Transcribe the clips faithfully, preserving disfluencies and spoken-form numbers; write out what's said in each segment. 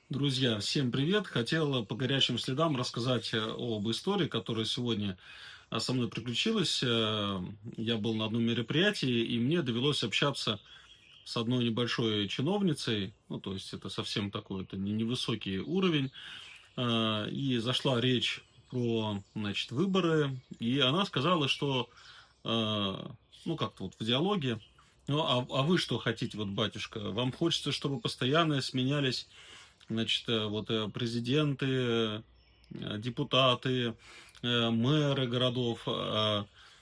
Друзья, всем привет! Хотел по горячим следам рассказать э, об истории, которая сегодня а, со мной приключилась. Э, Я был на одном мероприятии, и мне довелось общаться с одной небольшой чиновницей. Ну, то есть это совсем такой, это не невысокий уровень. Э, И зашла речь про, значит, выборы, и она сказала, что, э, ну, как-то вот в диалоге, ну, а, а вы что хотите, вот, батюшка? Вам хочется, чтобы постоянно сменялись, значит, э, вот э, президенты, э, депутаты, э, мэры городов, а,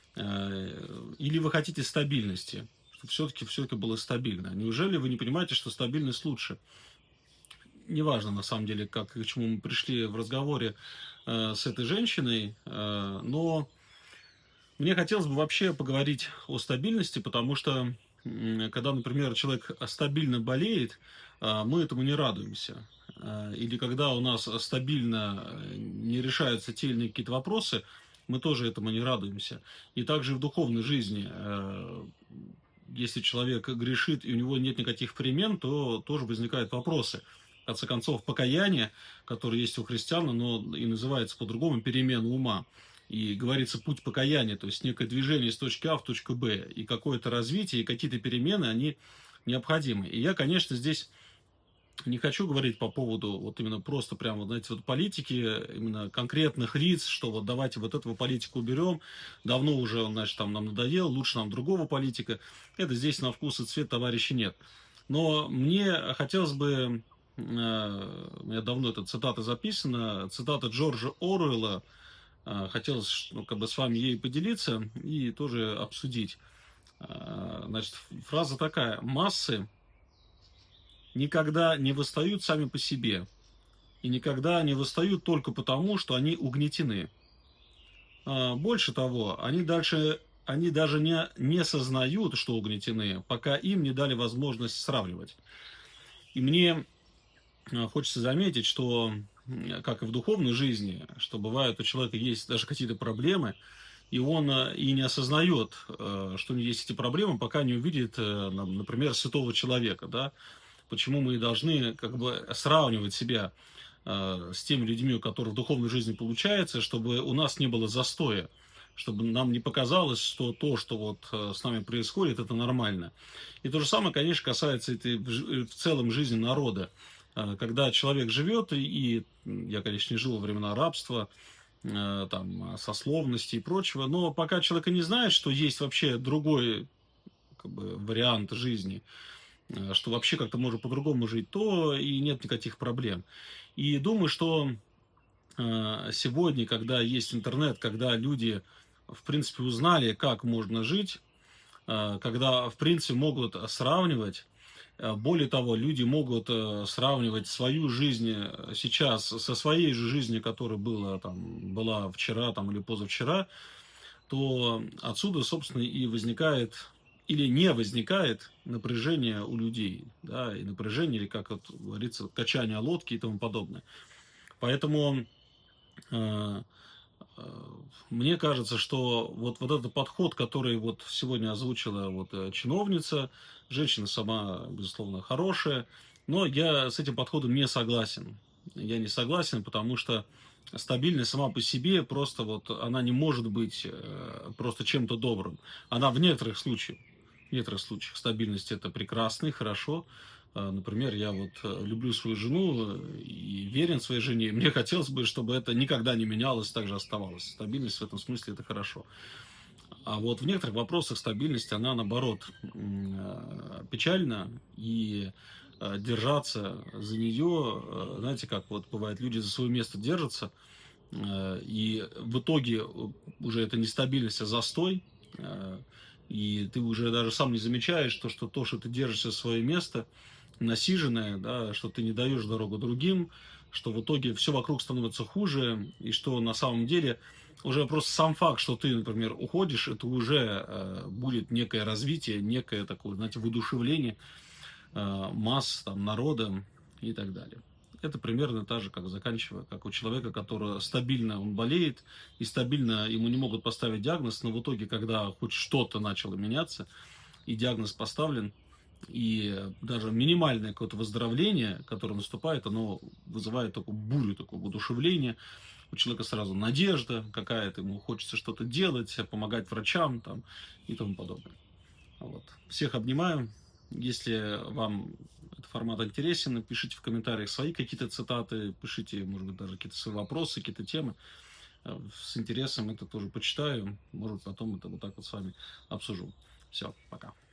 э, или вы хотите стабильности, чтобы все-таки все это было стабильно? Неужели вы не понимаете, что стабильность лучше? Неважно, на самом деле, как и к чему мы пришли в разговоре э, с этой женщиной, э, но мне хотелось бы вообще поговорить о стабильности, потому что, м, когда, например, человек стабильно болеет, а, мы этому не радуемся. А, Или когда у нас стабильно э, не решаются те или иные какие-то вопросы, мы тоже этому не радуемся. И также в духовной жизни, э, если человек грешит и у него нет никаких перемен, то тоже возникают вопросы. В конце концов, покаяние, которое есть у христиан, оно и называется по-другому перемена ума. И говорится путь покаяния, то есть некое движение из точки А в точку Б, и какое-то развитие, и какие-то перемены, они необходимы. И я, конечно, здесь не хочу говорить по поводу вот именно просто прямо, вот, знаете, вот политики, именно конкретных лиц, что вот давайте вот этого политика уберем, давно уже он, значит, там нам надоел, лучше нам другого политика. Это здесь на вкус и цвет товарища нет. Но мне хотелось бы, э, у меня давно эта цитата записана, цитата Джорджа Оруэлла, э, хотелось, ну, как бы с вами ей поделиться и тоже обсудить. Э, Значит, фраза такая: массы никогда не восстают сами по себе и никогда не восстают только потому, что они угнетены. А, Больше того, они дальше, они даже не, не сознают, что угнетены, пока им не дали возможность сравнивать. И мне а, хочется заметить, что, м, как и в духовной жизни, что бывает у человека есть даже какие-то проблемы, и он а, и не осознает, э, что у него есть эти проблемы, пока не увидит, э, нам, например, святого человека, да. Почему мы должны как бы сравнивать себя э, с теми людьми, у которых в духовной жизни получается, чтобы у нас не было застоя, чтобы нам не показалось, что то, что вот э, с нами происходит, это нормально. И то же самое, конечно, касается этой в жи- в целом жизни народа. Э, Когда человек живет, и, и я, конечно, не жил во времена рабства, э, там, сословности и прочего, но пока человек и не знает, что есть вообще другой, как бы, вариант жизни, э, что вообще как-то можно по-другому жить, то и нет никаких проблем. И думаю, что э, сегодня, когда есть интернет, когда люди, в принципе, узнали, как можно жить, э, когда, в принципе, могут сравнивать, э, более того, люди могут э, сравнивать свою жизнь э, сейчас со своей же жизнью, которая была, там, была вчера там, или позавчера, то отсюда, собственно, и возникает или не возникает напряжение у людей, да, и напряжение, или, как вот говорится, качание лодки и тому подобное. Поэтому э, э, мне кажется, что вот, вот этот подход, который вот сегодня озвучила вот э, чиновница, женщина сама, безусловно, хорошая, но я с этим подходом не согласен. Я не согласен, потому что стабильность сама по себе просто вот, она не может быть э, просто чем-то добрым. Она в некоторых случаях, в некоторых случаях стабильность это прекрасно и хорошо. Э, Например, я вот э, люблю свою жену э, и верен своей жене. И мне хотелось бы, чтобы это никогда не менялось, так же оставалось. Стабильность в этом смысле это хорошо. А вот в некоторых вопросах стабильность, она наоборот м, э, печальна, и э, держаться за нее, э, знаете, как вот бывает, люди за свое место держатся, э, и в итоге э, уже это не стабильность, а застой, э, и ты уже даже сам не замечаешь, то, что то, что ты держишься за свое место, насиженное, да, что ты не даешь дорогу другим, что в итоге все вокруг становится хуже, и что на самом деле уже просто сам факт, что ты, например, уходишь, это уже э, будет некое развитие, некое такое, знаете, воодушевление э, масс, там, народа и так далее. Это примерно так же, как заканчивая, как у человека, который стабильно он болеет, и стабильно ему не могут поставить диагноз, но в итоге, когда хоть что-то начало меняться, и диагноз поставлен, И даже минимальное какое-то выздоровление, которое наступает, оно вызывает такую бурю, такое воодушевление. У человека сразу надежда какая-то, ему хочется что-то делать, помогать врачам там, и тому подобное. Вот. Всех обнимаю. Если вам этот формат интересен, пишите в комментариях свои какие-то цитаты, пишите, может быть, даже какие-то свои вопросы, какие-то темы. С интересом это тоже почитаю. Может, потом это вот так вот с вами обсужу. Все, пока.